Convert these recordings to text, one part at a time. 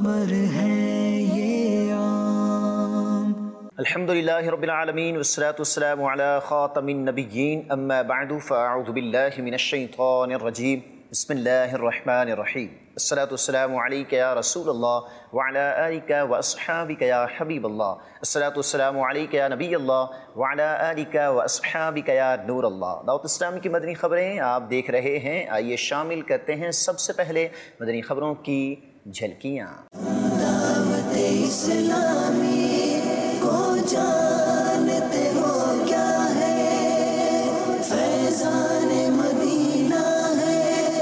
खबर है ये आम। अल्हम्दुलिल्लाहि रब्बिल आलमीन वस्सलातु वस्सलामु अला खातमिन नबिय्यीन अम्मा बअदु फअऊज़ु बिल्लाहि मिनश शैतानिर रजीम बिस्मिल्लाहिर रहमानिर रहीम अस्सलातु वस्सलामु अलैका या रसूलल्लाह व अला आलिका व अस्हाबिका या हबीबल्लाह अस्सलातु वस्सलामु अलैका या नबीयल्लाह व अला आलिका व अस्हाबिका या नूरल्लाह। दावत इस्लाम की मदनी खबरें आप देख रहे हैं। आइए शामिल करते हैं सबसे पहले मदनी खबरों की झलकियाँ। दावत इस्लामी को जानते हो क्या है, फैज़ान मदीना है,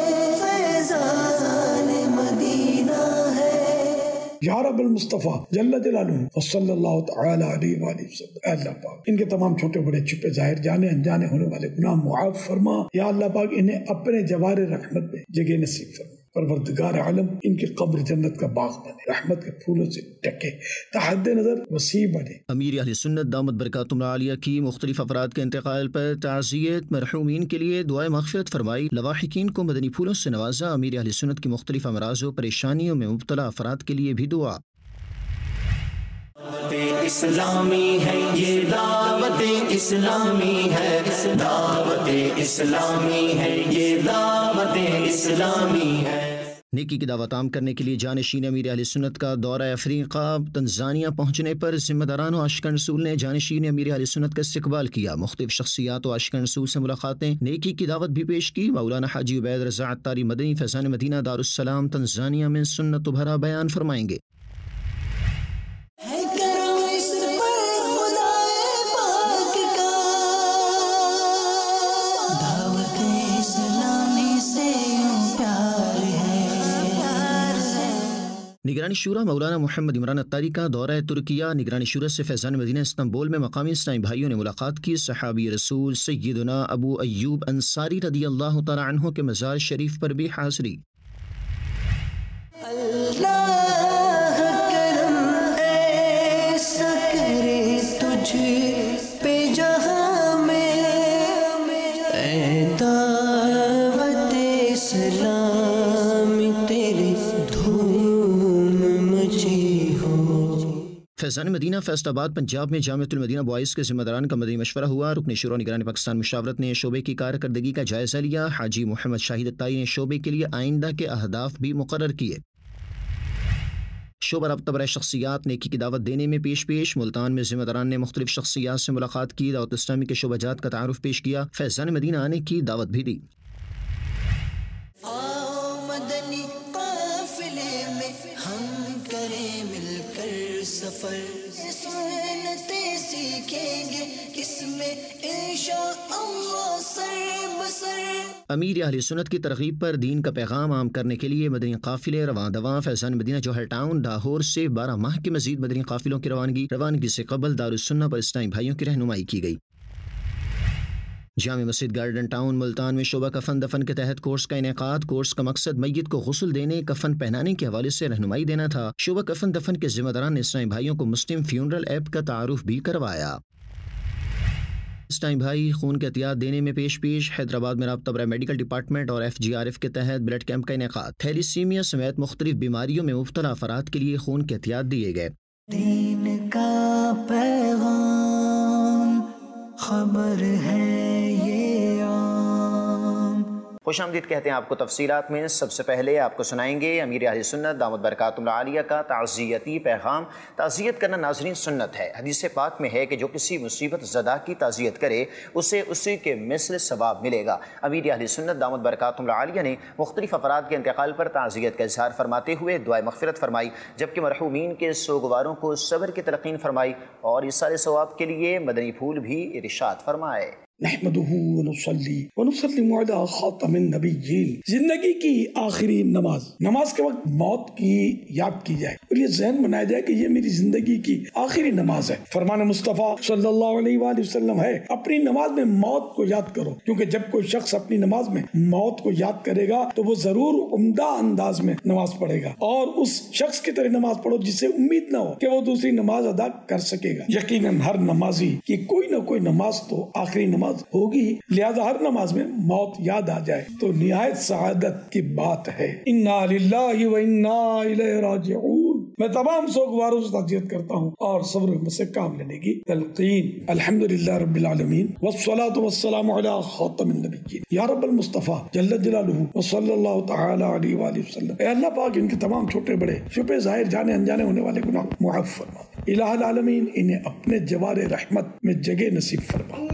फैज़ान मदीना है। या रब्बुल मुस्तफ़ा जल्ल जलालुहु सल्लल्लाहु तआला अलैहि वसल्लम। अल्लाह पाक इनके तमाम छोटे बड़े छुपे जाहिर जाने अनजाने होने वाले गुनाह मुआफ़ फरमा। या अल्लाह पाक इन्हें अपने जवारे रहमत में जगह नसीब फरमा। परवरदिगार आलम इनकी कब्र जन्नत का बाग बने, रहमत के फूलों से ढके, तहद्द नजर वसी बने। अमीर अहले सुन्नत दामत बरकातुहुल आलिया की मुख्तलिफ अफराद के इंतकाल पर ताज़ियत, मरहूमीन के लिए दुआए मग़फ़िरत फरमाई, लवाहिकीन को मदनी फूलों से नवाजा। अमीर अहले सुन्नत की मुख्तलिफ अमराज़ व परेशानियों में मुब्तला अफराद के लिए भी दुआ। इस्लामी है ये दावत इस्लामी है, दावत इस्लामी है ये दावत इस्लामी है। नेकी की दावत आम करने के लिए जानशीन अमीर अहले सुन्नत का दौरा अफ्रीका तंजानिया पहुँचने पर ज़िम्मेदारान व आशिकान रसूल ने जानशीन अमीर अहले सुन्नत का इस्तकबाल किया। मुख्तलिफ शख्सियात व आशिकान रसूल से मुलाकातें, नेकी की दावत भी पेश की। मौलाना हाजी उबैद रज़ा अत्तारी मदनी फैज़ान मदीना दारुस्सलाम तंजानिया में सुन्नत भरा बयान फरमाएंगे। निगरानी शूरा मौलाना मोहम्मद इमरान अत्तारी का दौरा तुर्किया। निगरानी शूरा से फैज़ान मदीना इस्तांबुल में मकामी इस्लामी भाइयों ने मुलाकात की। सहाबी रसूल सय्यदना अबू अय्यूब अंसारी रदियल्लाहु तआला अन्हु के मज़ार शरीफ पर भी हाज़री। अल्लाह करम ऐसा करे तुझ पे जहां में, ऐ दावत इस्लामी तेरी फैज़ान मदीना फैसलाबाद पंजाब में जामिअतुल मदीना बॉयज़ के ज़िम्मेदारान का मदनी मशवरा हुआ। रुकन शूरा निगरानी पाकिस्तान मुशावरत ने शोबे की कारकर्दगी का जायज़ा लिया। हाजी मोहम्मद शाहिद अत्तारी ने शोबे के लिए आइंदा के अहदाफ भी मुकर्रर किए। शोबा रब्ता बराए शख्सियात नेकी की दावत देने में पेश मुल्तान में ज़िम्मेदारान ने मुख्तलिफ शख्सियात से मुलाकात की। दावत इस्लामी के शोबाजात का तारुफ पेश किया। फैज़ान मदीना आने की दावत भी दी। सफर सुन्नतें सीखेंगे इसमें इंशाअल्लाह सर बसर। अमीर अहले सुन्नत की तरगीब पर दीन का पैगाम आम करने के लिए मदनी काफिले रवां दवां। फैज़ान मदीना जौहर टाउन लाहौर से 12 माह के मजीद मदनी काफिलों की रवानगी से कबल दारुस्सुन्नह पर इस्लामी भाइयों की रहनुमाई की गई। जामे मस्जिद गार्डन टाउन मुल्तान में शोबा कफन दफन के तहत कोर्स का इनेकाद। कोर्स का मकसद मैयत को गुस्ल देने, कफन पहनाने के हवाले से रहनुमाई देना था। शोबा कफन दफन के जिम्मेदारान ने इस्लामी भाइयों को मुस्लिम फ्यूनरल ऐप का तारुफ भी करवाया। इस्लामी भाई खून के एहतियात देने में पेश। हैदराबाद में राब्ता बराए मेडिकल डिपार्टमेंट और FGRF के तहत ब्लड कैंप का इनेकाद। थैलीसीमिया समेत मुख्तलिफ बीमारियों में मुब्तला अफराद के लिए खून के एहतियात दिए गए। दीन का पैगाम खबर है ये आम। खुशामदीद कहते हैं आपको तफसीलात में। सबसे पहले आपको सुनाएंगे अमीर अहले सुन्नत दामत बरकातुहुल आलिया का ताज़ियती पैगाम। ताज़ियत करना नाज़रीन सुन्नत है। हदीस पाक में है कि जो किसी मुसीबत ज़दा की ताज़ियत करे उसे उसी के मिस्ल सवाब मिलेगा। अमीर अहले सुन्नत दामत बरकातुहुल आलिया ने मुख्तलिफ अफराद के इंतकाल पर ताज़ियत का इज़हार फरमाते हुए दुआए मग़फ़िरत फरमाई, जबकि मरहूमीन के सोगवारों को सब्र की तलक़ीन फरमाई और इसाले सवाब के लिए मदनी फूल भी इरशाद फरमाए। नहमदुहु व नुसल्ली व नुसल्लिमु अला खातमिन नबिय्यीन। जिंदगी की आखिरी नमाज के वक्त मौत की याद की जाए और ये ज़हन बनाया जाए कि ये मेरी जिंदगी की आखिरी नमाज है। फरमान मुस्तफ़ा सल्लल्लाहु अलैहि वसल्लम है, अपनी नमाज में मौत को याद करो, क्योंकि जब कोई शख्स अपनी नमाज में मौत को याद करेगा तो वो जरूर उम्दा अंदाज में नमाज पढ़ेगा और उस शख्स की तरह नमाज पढ़ो जिससे उम्मीद न हो कि वो दूसरी नमाज अदा कर सकेगा। यकीनन हर नमाजी की कोई न कोई नमाज तो आखिरी नमाज होगी, लिहाजा हर नमाज में मौत याद आ जाए तो निहायत सआदत की बात है। इन्ना लिल्लाहि व इन्ना इलैहि राजिऊन। میں تمام سوگواروں سے تعزیت کرتا ہوں اور صبر و ہمت سے کام لینے کی تلقین۔ الحمدللہ رب العالمین والصلاة والسلام علی خاتم النبیین یا رب المصطفیٰ جل جلالہ وصلی اللہ تعالی علیہ وآلہ وسلم۔ اے اللہ پاک ان کے تمام چھوٹے بڑے چھپے ظاہر جانے انجانے ہونے والے گناہ معاف فرما۔ الہ العالمین انہیں اپنے جوار رحمت میں جگہ نصیب فرما۔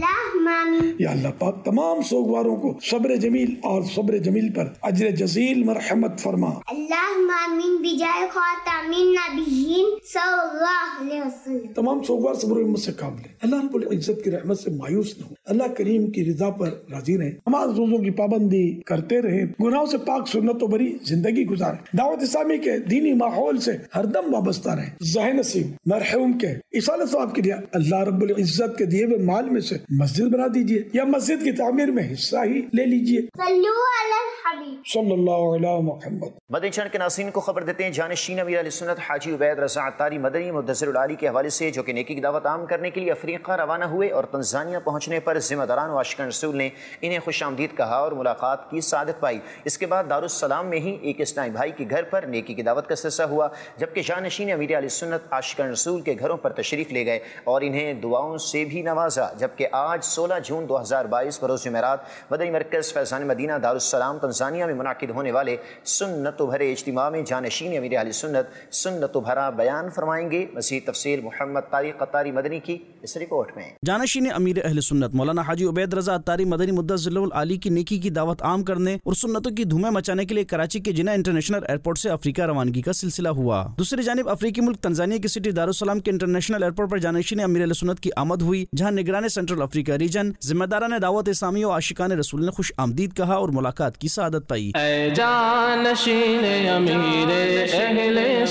یا اللہ پاک تمام سوگواروں کو صبر جمیل اور صبر جمیل پر اجر جزیل مرحمت فرما۔ اللہم آمین بجائے خاتم النبیین صلی اللہ علیہ وسلم۔ تمام سوگوار صبر و ہمت سے کام لیں، اللہ رب العزت کی رحمت سے مایوس نہ ہو، اللہ کریم کی رضا پر راضی رہیں، نماز روزوں کی پابندی کرتے رہیں، گناہوں سے پاک سنت و بری زندگی گزاریں، دعوت اسلامی کے دینی ماحول سے ہر دم وابستہ رہیں، ذہن نصیب مرحوم کے اصالہ ثواب کے لیے اللہ رب العزت کے دیے ہوئے مال میں سے مسجد بنا دیجئے یا مسجد کی تعمیر میں حصہ ہی لے لیجئے۔ صلو علی الحبیب صلی اللہ علی محمد۔ مدنی چینل کے ناظرین کو خبر دیتے ہیں جانشین امیر اہل سنت حاجی عبید رضا عطاری مدنی مدثر العالی کے حوالے سے، جو کہ نیکی کی دعوت عام کرنے کے لیے افریقہ روانہ ہوئے اور تنزانیہ پہنچنے پر ذمہ داران و عاشقان رسول نے انہیں خوش آمدید کہا اور ملاقات کی سعادت پائی۔ اس کے بعد دارالسلام میں ہی ایک اسلامی بھائی کے گھر پر نیکی کی دعوت کا سلسلہ ہوا، جبکہ جانشین امیر اہل سنت عاشقان رسول کے گھروں پر تشریف لے گئے اور انہیں دعاؤں سے بھی نوازا۔ جبکہ آج 16 جون 2022 بروز جمعرات مدنی مرکز فیضان مدینہ دارالسلام تنزانیہ میں منعقد ہونے والے سنت و بھرے اجتماع میں جانشین امیر اہل سنت سنت و بھرا بیان فرمائیں گے۔ مزید تفصیل محمد طارق عطاری مدنی کی اس رپورٹ میں۔ جانشین امیر اہل سنت مولانا حاجی عبید رضا عطاری مدنی مدثر العالی کی نیکی کی دعوت عام کرنے اور سنتوں کی دھومیں مچانے کے لیے کراچی کے جناح انٹرنیشنل ایئرپورٹ سے افریقہ روانگی کا سلسلہ ہوا۔ دوسری جانب افریقی ملک تنزانیہ کی سٹی دارالسلام کے انٹرنیشنل ایئرپورٹ پر جانشین امیر اہل سنت کی آمد ہوئی، جہاں نگران سینٹرل افریقہ ریجن ذمہ داران دعوت اسلامی و عاشقان رسول نے خوش آمدید کہا اور ملاقات کی سعادت پائی۔ اے جانشین امیر اہل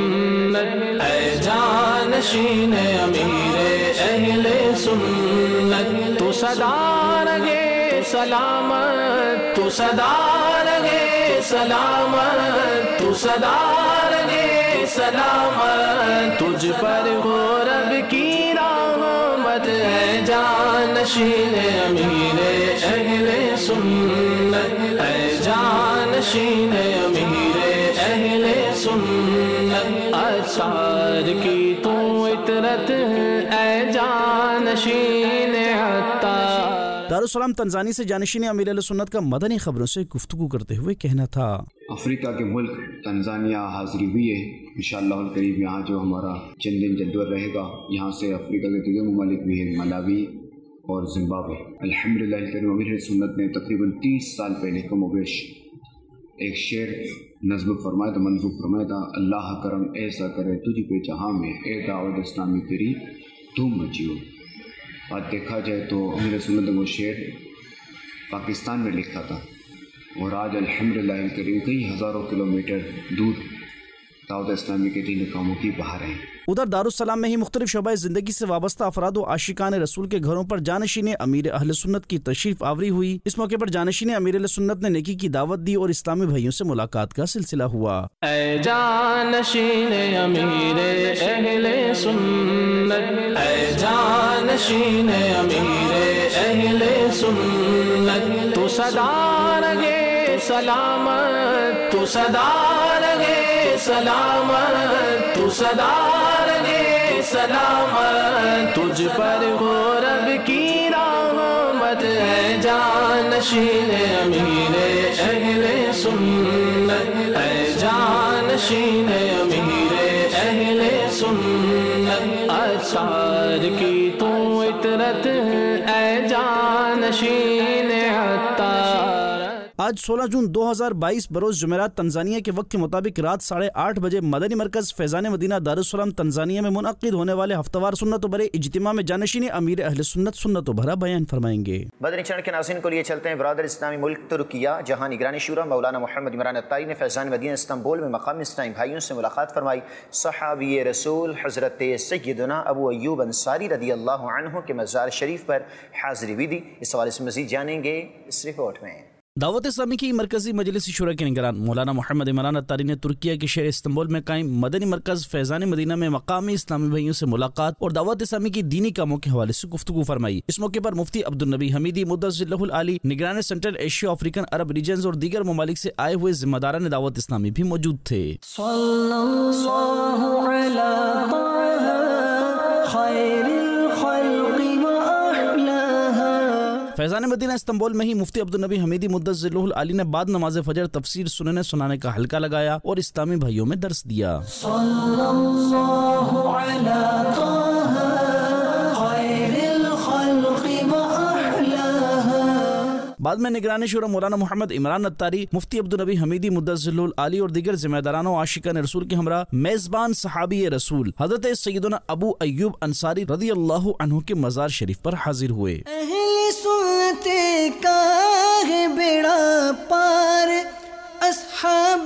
سنت، اے جانشین امیر اہل سنت، تو صدا رہے سلامت، تو صدا رہے سلامت، تو صدا رہے سلامت، تجھ پر ہو رب کی رحمت۔ اے جانشین امیر اہل سنت، اے جانشین امیر اہل سنت، اثار کی تو اطرت، اے جانشین عطار۔ دارالسلام تنزانی سے جانشین امیر اہل سنت کا مدنی خبروں سے گفتگو کرتے ہوئے کہنا تھا۔ افریقہ کے ملک تنزانیہ حاضری ہوئی ہے، انشاءاللہ القریب یہاں جو ہمارا چند دن جدول رہے گا، یہاں سے افریقہ کے دیگر ممالک بھی ہیں، ملاوی اور زمبابوے۔ الحمدللہ الکریم امیر سنت نے تقریباً 30 سال پہلے کم و بیش ایک شعر نظم فرمایا تھا، منظوم فرمایا تھا، اللہ کرم ایسا کرے تجھ پہ جہاں میں، اے دعوت اسلامی تیری دھوم مچی ہو۔ آج دیکھا جائے تو امیر سنت نے وہ شعر پاکستان میں لکھا تھا، اور آج الحمدللہ الکریم کئی ہزاروں کلومیٹر دور دعوت اسلامی کے دین کاموں کی بہار ہیں۔ ادھر دارالسلام میں ہی مختلف شعبۂ زندگی سے وابستہ افراد و عاشقان رسول کے گھروں پر جانشین امیر اہل سنت کی تشریف آوری ہوئی۔ اس موقع پر جانشین امیر اہل سنت نے نیکی کی دعوت دی اور اسلامی بھائیوں سے ملاقات کا سلسلہ ہوا۔ اے جانشین امیر اہل سنت، اے جانشین امیر اہل سنت، تو صدا رہے سلامت، تو صدا رہے سلامت، تو صدا رہے سلامت، تجھ پر ہو رب کی رحمت۔ اے جانشین امیر اہل سنت، اے جانشین امیر اہل سنت، اثار کی تو اطرت، اے جانشین عطار۔ آج 16 جون 2022 بروز جمعرات تنزانیہ کے وقت کے مطابق رات 8:30 بجے مدنی مرکز فیضان مدینہ دارالسلام تنزانیہ میں منعقد ہونے والے ہفتہ وار سنت و بھرے اجتماع میں جانشین امیر اہل سنت سنت و بھرا بیان فرمائیں گے۔ مدنی چینل کے ناظرین کو لیے چلتے ہیں برادر اسلامی ملک ترکیہ، جہاں نگران شورا مولانا محمد عمران عطاری نے فیضان مدینہ استنبول میں مقامی اسلامی بھائیوں سے ملاقات فرمائی۔ صحابی رسول حضرت سیدنا ابو ایوب انصاری رضی اللہ عنہ کے مزار شریف پر حاضری بھی دی۔ اس حوالے سے مزید جانیں گے اس رپورٹ میں۔ دعوت اسلامی کی مرکزی مجلس شورا کے نگران مولانا محمد عمران اتاری نے ترکیہ کے شہر استنبول میں قائم مدنی مرکز فیضان مدینہ میں مقامی اسلامی بھائیوں سے ملاقات اور دعوت اسلامی کی دینی کاموں کے حوالے سے گفتگو فرمائی۔ اس موقع پر مفتی عبدالنبی حمیدی مدثر اللہ العالی، نگران central Asia African Arab regions اور دیگر ممالک سے آئے ہوئے ذمہ داران دعوت اسلامی بھی موجود تھے۔ صلی اللہ علی خیر الخلق فیضان مدینہ استنبول میں ہی مفتی عبدالنبی حمیدی مدثر اللہ العالی نے بعد نماز فجر تفسیر سننے سنانے کا حلقہ لگایا اور اسلامی بھائیوں میں درس دیا۔ صلی اللہ علی خیر الخلق بعد میں نگران شورا مولانا محمد عمران اتاری، مفتی عبدالنبی حمیدی مدثر اللہ العالی اور دیگر ذمہ داران و عاشقان رسول کے ہمراہ میزبان صحابی رسول حضرت سیدنا ابو ایوب انصاری رضی اللہ عنہ کے مزار شریف پر حاضر ہوئے۔ اہل سنت کا ہے بیڑا پار، اصحاب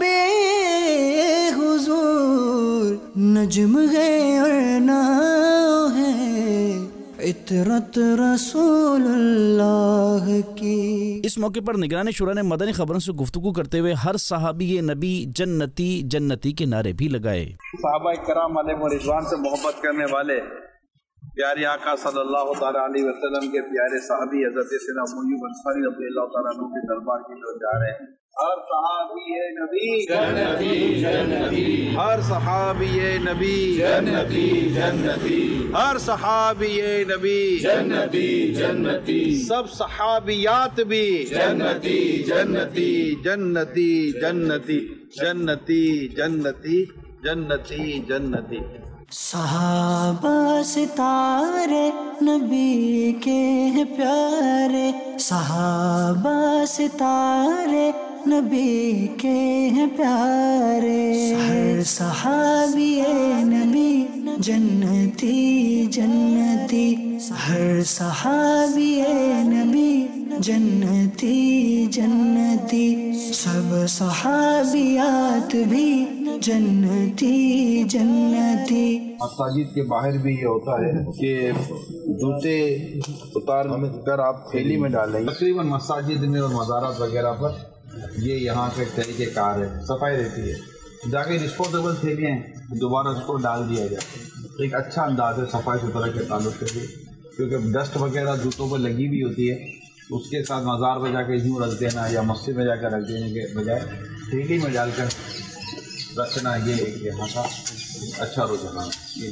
حضور نجم ہے اور ناؤ ہے عطرت رسول اللہ کی۔ اس موقع پر نگران شورا نے مدنی خبروں سے گفتگو کرتے ہوئے ہر صحابی نبی جنتی جنتی کے نعرے بھی لگائے۔ صحابہ کرام علیہ رضوان سے محبت کرنے والے پیارے آقا صلی اللہ تعالیٰ علیہ وسلم کے پیارے صحابی حضرت سیدنا ابو ایوب انصاری رضی اللہ تعالیٰ عنہ کے دربار کی طرف جا رہے ہیں۔ ہر صحابی نبی جنتی جنتی، ہر صحابی نبی جنتی جنتی، ہر صحابی نبی جنتی جنتی، سب صحابیات بھی جنتی جنتی جنتی جنتی جنتی جنتی جنتی جنتی۔ صحابہ ستارے نبی کے پیارے، صحابہ ستارے نبی کے پیارے، ہر صحابی نبی جنتی جنتی، ہر صحابی نبی جنتی جنتی، سب صحابیات بھی جنتی جنتی۔ مساجد کے باہر بھی یہ ہوتا ہے کہ جوتے اتار کر آپ تھیلی میں ڈالیں۔ تقریباً مساجد میں اور مزارات وغیرہ پر یہ یہاں کا ایک طریقہ کار ہے، صفائی رہتی ہے۔ جا کے ڈسپوزیبل تھیلیاں ہیں دوبارہ اس کو ڈال دیا جائے، ایک اچھا انداز ہے صفائی ستھرائی کے تعلق سے بھی، کیونکہ ڈسٹ وغیرہ جوتوں پر لگی ہوئی ہوتی ہے، اس کے ساتھ مزار پہ جا کے یوں رکھ دینا یا مسجد میں جا کر رکھ دینے کے بجائے تھیلی میں ڈال کر رکھنا، یہ یہاں کا اچھا رجحان ہے۔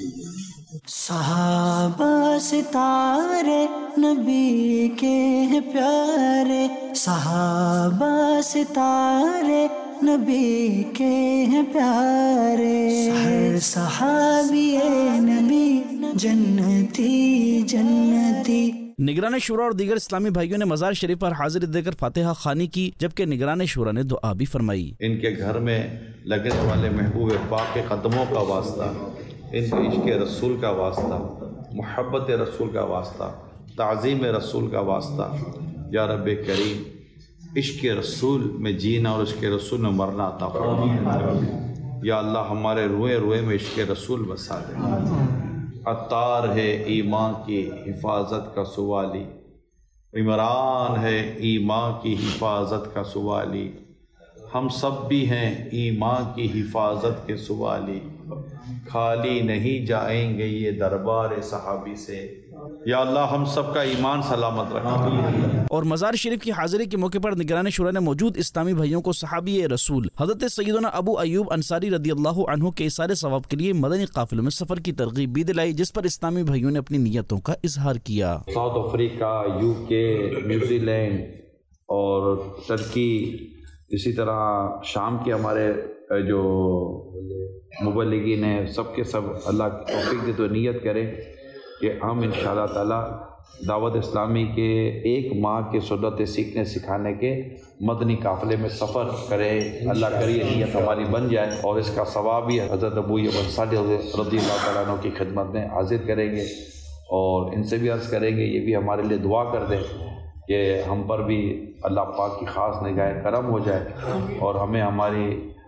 صحابہ ستارے نبی کے پیارے، صحابہ ستارے نبی کے پیارے، ہر صحابی نبی جنتی جنتی۔ نگران شورا اور دیگر اسلامی بھائیوں نے مزار شریف پر حاضری دے کر فاتحہ خوانی کی، جبکہ نگران شورا نے دعا بھی فرمائی۔ ان کے گھر میں لگنے والے محبوب پاک کے قدموں کا واسطہ، ان کے عشق رسول کا واسطہ، محبت رسول کا واسطہ، تعظیم رسول کا واسطہ، یا رب کریم عشق رسول میں جینا اور عشق رسول میں مرنا عطا فرما۔ یا اللہ ہمارے روئے روئے میں عشق رسول بسا دے۔ عطار ہے ایمان کی حفاظت کا سوالی، عمران ہے ایمان کی حفاظت کا سوالی، ہم سب بھی ہیں ایمان کی حفاظت کے سوالی، خالی نہیں جائیں گے یہ دربار صحابی سے، یا اللہ ہم سب کا ایمان سلامت رکھنا۔ اور مزار شریف کی حاضری کے موقع پر نگران شورا نے موجود اسلامی بھائیوں کو صحابی رسول حضرت سیدنا ابو ایوب انصاری رضی اللہ عنہ کے اثار ثواب کے لیے مدنی قافلوں میں سفر کی ترغیب بھی دلائی، جس پر اسلامی بھائیوں نے اپنی نیتوں کا اظہار کیا۔ ساؤتھ افریقہ، یو کے، نیوزی لینڈ اور ترکی، اسی طرح شام کے ہمارے جو مبلغین ہیں، سب کے سب اللہ کی توفیق دے تو نیت کریں کہ ہم انشاءاللہ تعالی دعوت اسلامی کے 1 ماہ کے سنتیں سیکھنے سکھانے کے مدنی قافلے میں سفر کریں۔ اللہ کرے نیت ہماری بن جائے اور اس کا ثواب بھی حضرت ابو ایوب انصاری رضی اللہ تعالیٰ عنہ کی خدمت میں حاضر کریں گے، اور ان سے بھی عرض کریں گے یہ بھی ہمارے لیے دعا کر دیں کہ ہم پر بھی اللہ پاک کی خاص نگاہ کرم ہو جائے اور ہمیں ہماری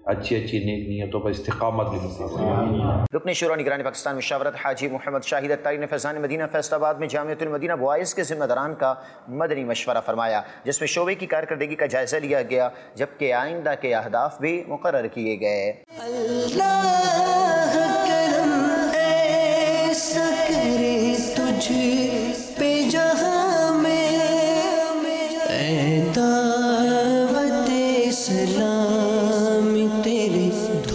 اچھی اچھی نیک نیتوں پر استقامت بھی نصیب فرمائے۔ رکن شورا نگران پاکستان مشاورت حاجی محمد شاہد اتاری نے فیضان مدینہ فیصل آباد میں جامعۃ المدینہ بوائز کے ذمہ داران کا مدنی مشورہ فرمایا، جس میں شعبے کی کارکردگی کا جائزہ لیا گیا، جبکہ آئندہ کے اہداف بھی مقرر کیے گئے۔ اللہ کرم ایسا کرے تجھ پہ جہاں میں، اے دعوت اسلام تیری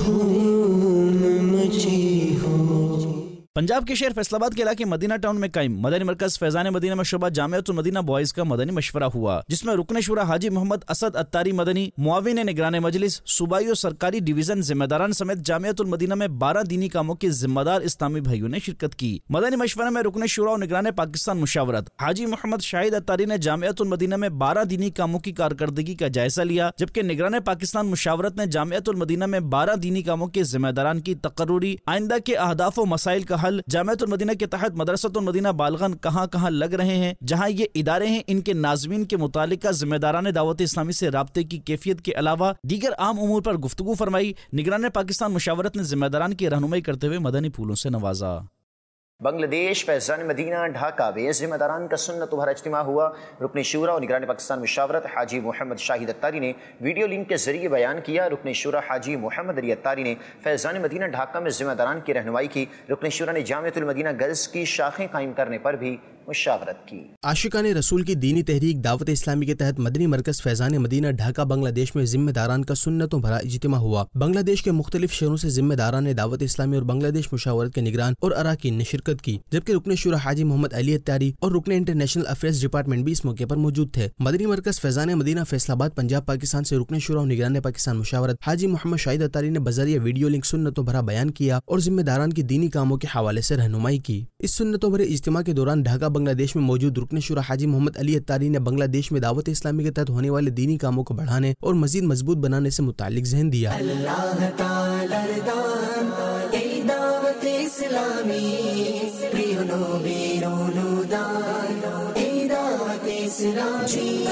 دھوم مچی ہو۔ پنجاب کے شہر فیصل آباد کے علاقے مدینہ ٹاؤن میں قائم مدنی مرکز فیضان مدینہ میں شعبہ جامعۃ المدینہ بوائز کا مدنی مشورہ ہوا، جس میں رکن شورا حاجی محمد اسد اتاری مدنی، معاون نگران مجلس، صوبائی اور سرکاری ڈویژن ذمہ داران سمیت جامعۃ المدینہ میں 12 دینی کاموں کے ذمہ دار اسلامی بھائیوں نے شرکت کی۔ مدنی مشورہ میں رکن شورا اور نگران پاکستان مشاورت حاجی محمد شاہد اتاری نے جامعۃ المدینہ میں 12 دینی کاموں کی کارکردگی کا جائزہ لیا، جبکہ نگران پاکستان مشاورت نے جامعۃ المدینہ میں 12 دینی کاموں کے ذمہ داران کی تقرری، آئندہ کے اہداف و مسائل کا حل، جامعۃ المدینہ کے تحت مدرسۃ المدینہ بالغن کہاں کہاں لگ رہے ہیں، جہاں یہ ادارے ہیں ان کے ناظمین کے متعلقہ ذمہ داران دعوت اسلامی سے رابطے کی کیفیت کے علاوہ دیگر عام امور پر گفتگو فرمائی۔ نگران پاکستان مشاورت نے ذمہ داران کی رہنمائی کرتے ہوئے مدنی پھولوں سے نوازا۔ بنگلہ دیش فیضان مدینہ ڈھاکہ میں ذمہ داران کا سنت بھرا اجتماع ہوا۔ رکن شورا اور نگران پاکستان مشاورت حاجی محمد شاہد اتاری نے ویڈیو لنک کے ذریعے بیان کیا۔ رکن شورا حاجی محمد علی اتاری نے فیضان مدینہ ڈھاکہ میں ذمہ داران کی رہنمائی کی۔ رکن شورا نے جامعۃ المدینہ گرلز کی شاخیں قائم کرنے پر بھی مشاورت کی۔ عاشقان رسول کی دینی تحریک دعوت اسلامی کے تحت مدنی مرکز فیضان مدینہ ڈھاکہ بنگلہ دیش میں ذمہ داران کا سنتوں بھرا اجتماع ہوا۔ بنگلہ دیش کے مختلف شہروں سے ذمہ داران نے دعوت اسلامی اور بنگلہ دیش مشاورت کے نگران اور اراکین نے شرکت کی، جبکہ رکن شورا حاجی محمد علی اتاری اور رکن انٹرنیشنل افیئرز ڈپارٹمنٹ بھی اس موقع پر موجود تھے۔ مدنی مرکز فیضان مدینہ فیصل آباد پنجاب پاکستان سے رکن شورا اور نگران پاکستان مشاورت حاجی محمد شاہد اتاری نے بذریعہ ویڈیو لنک سنتوں بھرا بیان کیا اور ذمہ داران کی دینی کاموں کے حوالے سے رہنمائی کی۔ اس سنتوں بھرے اجتماع کے دوران ڈھاکہ بنگلہ دیش میں موجود رکن شورا حاجی محمد علی اتاری نے بنگلہ دیش میں دعوت اسلامی کے تحت ہونے والے دینی کاموں کو بڑھانے اور مزید مضبوط بنانے سے متعلق ذہن دیا۔ اللہ تعالی ردان ای دعوت اسلامی پریونو بیرونو دان ای دعوت اسلامی،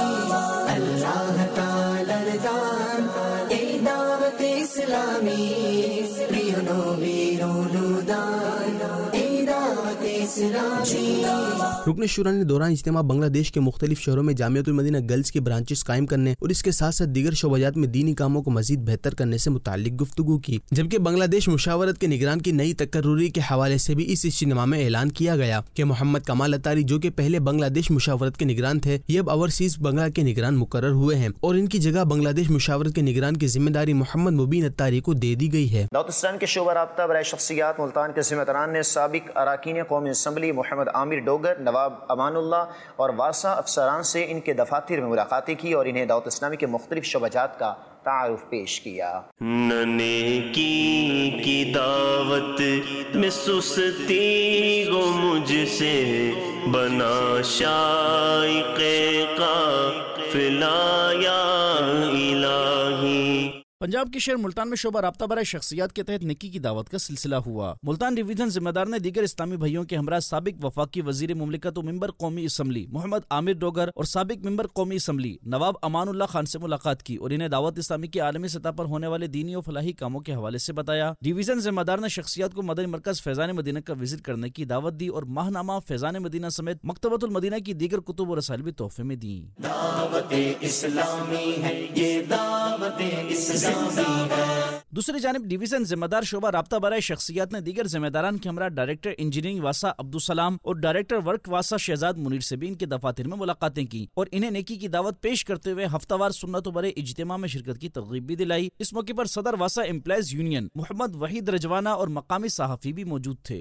اللہ تعالی ردان ای دعوت اسلامی پریونو بیرونو دان ای دعوت اسلامی۔ رکن شورا نے دوران اجتماع بنگلہ دیش کے مختلف شہروں میں جامعۃ المدینہ گرلز کے برانچز قائم کرنے اور اس کے ساتھ ساتھ دیگر شعبات میں دینی کاموں کو مزید بہتر کرنے سے متعلق گفتگو کی، جبکہ بنگلہ دیش مشاورت کے نگران کی نئی تقرری کے حوالے سے بھی اس اجتماع میں اعلان کیا گیا کہ محمد کمال اتاری جو کہ پہلے بنگلہ دیش مشاورت کے نگران تھے، یہ اب اوورسیز بنگلہ کے نگران مقرر ہوئے ہیں اور ان کی جگہ بنگلہ دیش مشاورت کے نگران کی ذمہ داری محمد مبین اتاری کو دے دی گئی ہے۔ دعوت اسلام کے شعبہ رابطہ برائے شخصیات ملتان کے ذمہ داران نے سابق اراکین قومی اسمبلی محمد عامر ڈوگر، نواب امان اللہ اور واسع افسران سے ان کے دفاتر میں ملاقاتیں کی اور انہیں دعوت اسلامی کے مختلف شعبجات کا تعارف پیش کیا۔ نیکی کی دعوت میں سستی گو مجھ سے بنا شائق قافلہ یا الہی۔ پنجاب کے شہر ملتان میں شعبہ رابطہ برائے شخصیات کے تحت نیکی کی دعوت کا سلسلہ ہوا۔ ملتان ڈویژن ذمہ دار نے دیگر اسلامی بھائیوں کے ہمراہ سابق وفاقی وزیر مملکت و ممبر قومی اسمبلی محمد عامر ڈوگر اور سابق ممبر قومی اسمبلی نواب امان اللہ خان سے ملاقات کی اور انہیں دعوت اسلامی کے عالمی سطح پر ہونے والے دینی و فلاحی کاموں کے حوالے سے بتایا۔ ڈویژن ذمہ دار نے شخصیات کو مدنی مرکز فیضان مدینہ کا وزٹ کرنے کی دعوت دی اور ماہنامہ فیضان مدینہ سمیت مکتبۃ المدینہ کی دیگر کتب و رسائل بھی تحفے میں دیں۔ دعوت اسلامی ہے یہ دعوت اسلامی ہے۔ دوسری جانب ڈویژن ذمہ دار شعبہ رابطہ برائے شخصیات نے دیگر ذمہ داران کے ہمراہ ڈائریکٹر انجینئرنگ واسع عبدالسلام اور ڈائریکٹر ورک واسع شہزاد منیر سے بھی ان کے دفاتر میں ملاقاتیں کی اور انہیں نیکی کی دعوت پیش کرتے ہوئے ہفتہ وار سنتوں برے اجتماع میں شرکت کی ترغیب بھی دلائی۔ اس موقع پر صدر واسع امپلائیز یونین محمد وحید رجوانہ اور مقامی صحافی بھی موجود تھے۔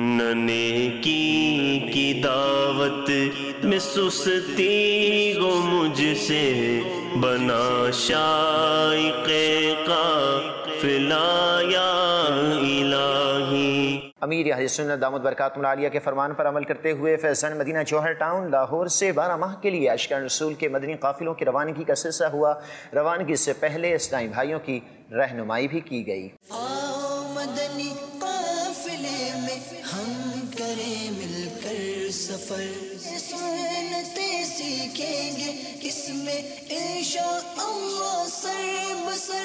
نیکی کی دعوت میں سستی گو مجھ سے بنا شائق قافلہ یا الہی۔ امیر اہل سنت دامت برکاتہ العالیہ کے فرمان پر عمل کرتے ہوئے فیضان مدینہ جوہر ٹاؤن لاہور سے 12 ماہ کے لیے عاشقان رسول کے مدنی قافلوں کی روانگی کا سلسلہ ہوا۔ روانگی سے پہلے اسلامی بھائیوں کی رہنمائی بھی کی گئی۔ مدنی قافلے میں ہم کریں مل کر سفر، سنتیں سیکھیں گے اس میں انشاءاللہ سر بسر۔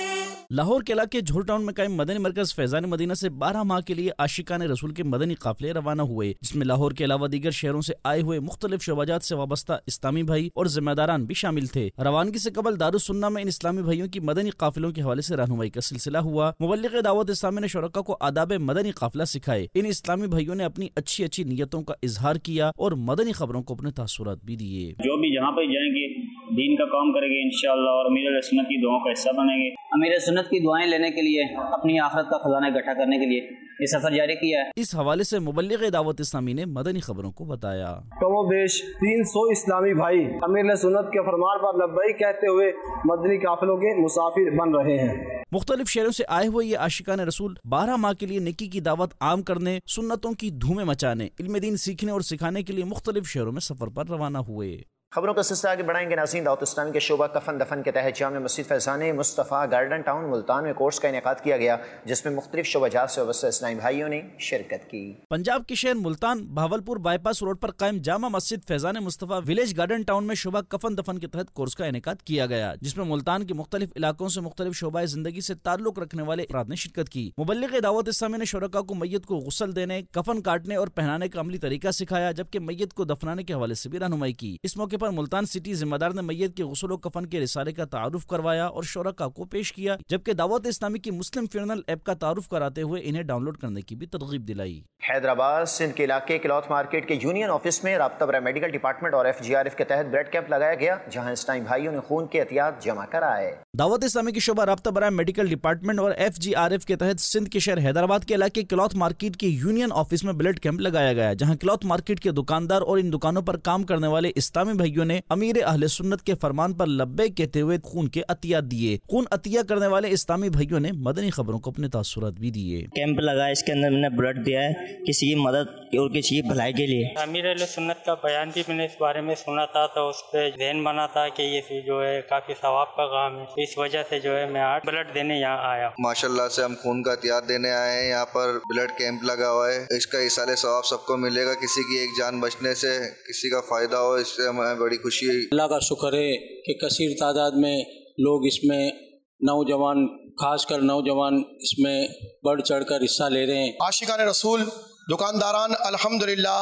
لاہور کے علاقے جھول ٹاؤن میں قائم مدنی مرکز فیضان مدینہ سے 12 ماہ کے لیے عاشقان رسول کے مدنی قافلے روانہ ہوئے، جس میں لاہور کے علاوہ دیگر شہروں سے آئے ہوئے مختلف شعبات سے وابستہ اسلامی بھائی اور ذمہ داران بھی شامل تھے۔ روانگی سے قبل دارالسنہ میں ان اسلامی بھائیوں کی مدنی قافلوں کے حوالے سے رہنمائی کا سلسلہ ہوا۔ مبلغ دعوت اسلامی نے شرکاء کو آداب مدنی قافلہ سکھائے۔ ان اسلامی بھائیوں نے اپنی اچھی نیتوں کا اظہار کیا اور مدنی خبروں کو اپنے تاثرات بھی دیے۔ جو بھی جہاں پہ جائیں گے دین کا کام کریں گے انشاءاللہ، اور امیر علیہ سنت کی دعاؤں کا حصہ بنیں گے۔ امیر سنت کی دعائیں لینے کے لیے، اپنی آخرت کا خزانہ اکٹھا کرنے کے لیے یہ سفر جاری کیا ہے۔ اس حوالے سے مبلغ دعوت اسلامی نے مدنی خبروں کو بتایا۔ کم و بیش 300 اسلامی بھائی امیر علیہ سنت کے فرمان پر لبیک کہتے ہوئے مدنی قافلوں کے مسافر بن رہے ہیں۔ مختلف شہروں سے آئے ہوئے یہ عاشقان رسول 12 ماہ کے لیے نیکی کی دعوت عام کرنے، سنتوں کی دھومیں مچانے، علم دین سیکھنے اور سکھانے کے لیے مختلف شہروں میں سفر پر روانہ ہوئے۔ خبروں کا سلسلہ آگے بڑھائیں گے ناظرین۔ دعوت اسلامی کے شعبہ کفن دفن کے تحت جامع مسجد فیضان مصطفیٰ گارڈن ٹاؤن ملتان میں کورس کا انعقاد کیا گیا، جس میں مختلف شعبہ جات سے وابستہ اسلامی بھائیوں نے شرکت کی۔ پنجاب کے شہر Multan Bahawalpur bypass road پر قائم جامع مسجد Faizan Mustafa village garden town میں شعبہ کفن دفن کے تحت کورس کا انعقاد کیا گیا، جس میں ملتان کے مختلف علاقوں سے مختلف شعبہ زندگی سے تعلق رکھنے والے افراد نے شرکت کی۔ مبلغ دعوت اسلامی نے شرکاء کو میت کو غسل دینے، کفن کاٹنے اور پہنانے کا عملی طریقہ سکھایا، جبکہ میت کو دفنانے کے حوالے سے بھی رہنمائی کی۔ اس موقع پر ملتان سٹی ذمہ دار نے میت کے غسل و کفن کے رسالے کا تعارف کروایا اور شرکاء کو پیش کیا، جبکہ دعوت اسلامی کی مسلم فیونرل ایپ کا تعارف کراتے ہوئے انہیں ڈاؤن لوڈ کرنے کی بھی ترغیب دلائی۔ حیدرآباد سندھ کے علاقے کلوتھ مارکیٹ کے یونین آفس میں رابطہ برائے میڈیکل ڈپارٹمنٹ اور FGRF کے تحت بلڈ کیمپ لگایا گیا، جہاں اسلامی بھائیوں نے خون کے عطیات جمع کرائے۔ دعوت اسلامی کی شعبہ رابطہ برائے میڈیکل ڈپارٹمنٹ اور FGRF کے تحت سندھ کے شہر حیدرآباد کے علاقے کلوتھ مارکیٹ کے یونین آفس میں بلڈ کیمپ لگایا گیا، جہاں کلوتھ مارکیٹ کے دکاندار اور ان دکانوں پر کام کرنے والے اسلامی بھائیوں نے امیر اہل سنت کے فرمان پر لبیک کہتے ہوئے خون کے عطیات دیے۔ خون عطیہ کرنے والے اسلامی بھائیوں نے مدنی خبروں کو اپنے تاثرات بھی دیے۔ کیمپ لگا، اس کے اندر میں نے بلڈ دیا ہے کسی کی مدد اور کسی کی بھلائی کے لیے۔ امیر اہل سنت کا بیان بھی میں نے اس بارے میں سنا تھا، تو اس پہ ذہن بنا تھا کہ یہ جو ہے کافی ثواب کا کام ہے، اس وجہ سے جو ہے میں آج بلڈ دینے یہاں آیا۔ ماشاءاللہ سے ہم خون کا عطیات دینے آئے ہیں، یہاں پر بلڈ کیمپ لگا ہوا ہے، اس کا ایصال ثواب سب کو ملے گا، کسی کی ایک جان بچنے سے کسی کا فائدہ ہو، اس سے ہمیں بڑی خوشی ہے۔ اللہ کا شکر ہے کہ کثیر تعداد میں لوگ اس میں نوجوان، خاص کر نوجوان اس میں بڑھ چڑھ کر حصہ لے رہے ہیں۔ عاشقان رسول دکانداران الحمدللہ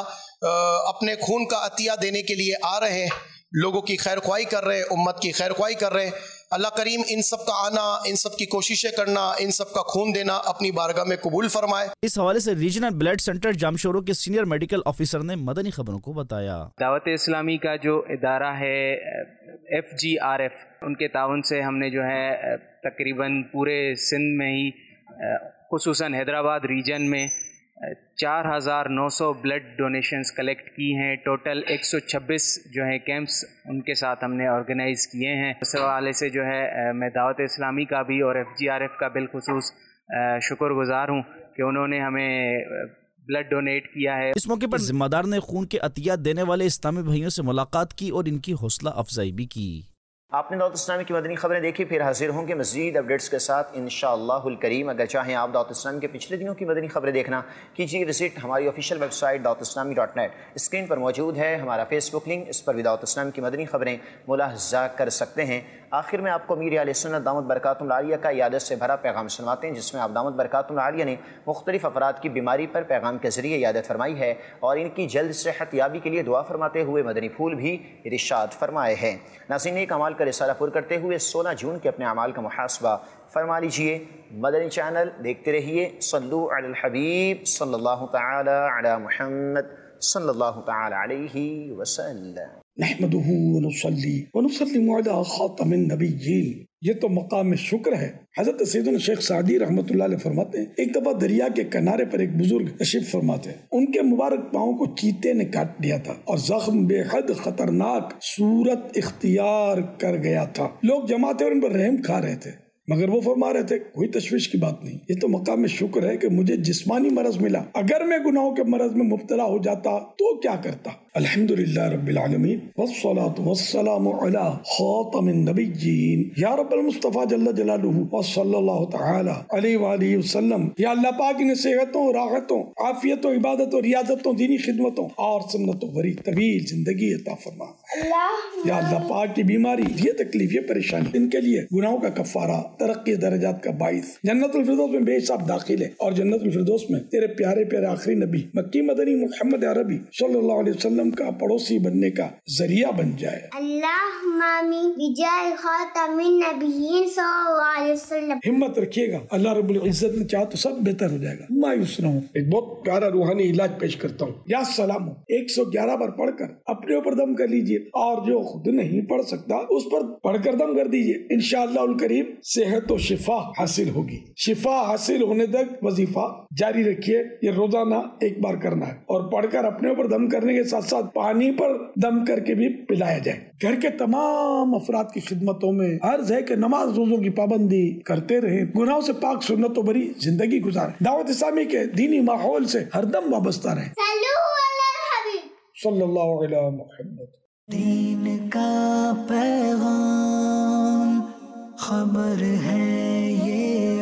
اپنے خون کا عطیہ دینے کے لیے آ رہے ہیں، لوگوں کی خیر خواہی کر رہے ہیں، امت کی خیر خواہی کر رہے ہیں۔ اللہ کریم ان سب کا آنا، ان سب کی کوششیں کرنا، ان سب کا خون دینا اپنی بارگاہ میں قبول فرمائے۔ اس حوالے سے ریجنل بلڈ سینٹر جامشورو کے سینئر میڈیکل آفیسر نے مدنی خبروں کو بتایا۔ دعوت اسلامی کا جو ادارہ ہے FGRF، ان کے تعاون سے ہم نے جو ہے تقریباً پورے سندھ میں ہی خصوصاً حیدرآباد ریجن میں 4900 بلڈ ڈونیشنز کلیکٹ کی ہیں۔ ٹوٹل 126 جو ہیں کیمپس ان کے ساتھ ہم نے آرگنائز کیے ہیں۔ اس حوالے سے جو ہے میں دعوت اسلامی کا بھی اور FGRF کا بالخصوص شکر گزار ہوں کہ انہوں نے ہمیں بلڈ ڈونیٹ کیا ہے۔ اس موقع پر ذمہ دار نے خون کے عطیات دینے والے اسلامی بھائیوں سے ملاقات کی اور ان کی حوصلہ افزائی بھی کی۔ آپ نے دعوت اسلامی کی مدنی خبریں دیکھی، پھر حاضر ہوں گے مزید اپڈیٹس کے ساتھ انشاءاللہ الکریم۔ اگر چاہیں آپ دعوت اسلامی کے پچھلے دنوں کی مدنی خبریں دیکھنا، کیجیے وزٹ ہماری official website dawatuslami.net۔ Screen پر موجود ہے ہمارا فیس بک لنک، اس پر بھی دعوت اسلامی کی مدنی خبریں ملاحظہ کر سکتے ہیں۔ آخر میں آپ کو امیر اہل سنت دامت برکاتہم العالیہ کا عیادت سے بھرا پیغام سنواتے ہیں، جس میں آپ دامت برکاتہم العالیہ نے مختلف افراد کی بیماری پر پیغام کے ذریعے عیادت فرمائی ہے اور ان کی جلد صحت یابی کے لیے دعا فرماتے ہوئے مدنی پھول بھی ارشاد فرمائے ہیں۔ ناظرین، نیک اعمال کا رسالہ پور کرتے ہوئے 16 جون کے اپنے اعمال کا محاسبہ فرما لیجئے۔ مدنی چینل دیکھتے رہیے۔ صلو علی الحبیب صلی اللہ تعالی علی محمد صلی اللہ تعالی علیہ وسلم۔ نحمده ونصلي ونسلم على خاتم النبیین۔ یہ تو مقام شکر ہے۔ حضرت سیدنا شیخ سعدی رحمۃ اللہ علیہ فرماتے ہیں، ایک دفعہ دریا کے کنارے پر ایک بزرگ تشریف فرماتے ہیں، ان کے مبارک پاؤں کو چیتے نے کاٹ دیا تھا اور زخم بے حد خطرناک صورت اختیار کر گیا تھا۔ لوگ جمع تھے اور ان پر رحم کھا رہے تھے، مگر وہ فرما رہے تھے کوئی تشویش کی بات نہیں، یہ تو مقام شکر ہے کہ مجھے جسمانی مرض ملا، اگر میں گناہوں کے مرض میں مبتلا ہو جاتا تو کیا کرتا۔ الحمدللہ رب العالمین والصلاة والسلام علی خاتم النبیین یا رب المصطفیٰ جل جلالہ وصلی اللہ تعالی علیہ وآلہ وسلم۔ یا اللہ پاک انہیں صحتوں، راحتوں، عافیتوں، عبادتوں، ریاضتوں، دینی خدمتوں اور سنتوں بھری طویل زندگی عطا فرما۔ یا اللہ پاک کی بیماری، یہ تکلیف، یہ پریشانی، ان کے لیے گناہوں کا کفارہ، ترقی درجات کا باعث، جنت الفردوس میں بے حساب داخل ہے، اور جنت الفردوس میں تیرے پیارے پیارے آخری نبی مکی مدنی محمد عربی صلی اللہ علیہ وسلم کا پڑوسی بننے کا ذریعہ بن جائے۔ اللہم آمین بجاہ خاتم النبیین صلی اللہ علیہ وسلم۔ ہمت رکھیے گا، اللہ رب العزت نے چاہا تو سب بہتر ہو جائے گا، مایوس نہ ہوں۔ ایک بہت پیارا روحانی علاج پیش کرتا ہوں، یا سلام 111 بار پڑھ کر اپنے اوپر دم کر لیجئے، اور جو خود نہیں پڑھ سکتا اس پر پڑھ کر دم کر دیجئے، انشاءاللہ الکریم صحت و شفا حاصل ہوگی۔ شفا حاصل ہونے تک وظیفہ جاری رکھیے، یہ روزانہ ایک بار کرنا ہے، اور پڑھ کر اپنے اوپر دم کرنے کے ساتھ ساتھ پانی پر دم کر کے بھی پلایا جائے۔ گھر کے تمام افراد کی خدمتوں میں عرض ہے کہ نماز روزوں کی پابندی کرتے رہیں، گناہوں سے پاک سنتوں بری زندگی گزاریں، دعوت اسلامی کے دینی ماحول سے ہر دم وابستہ رہیں۔ صلی اللہ علیہ محمد۔ دین کا پیغام خبر ہے یہ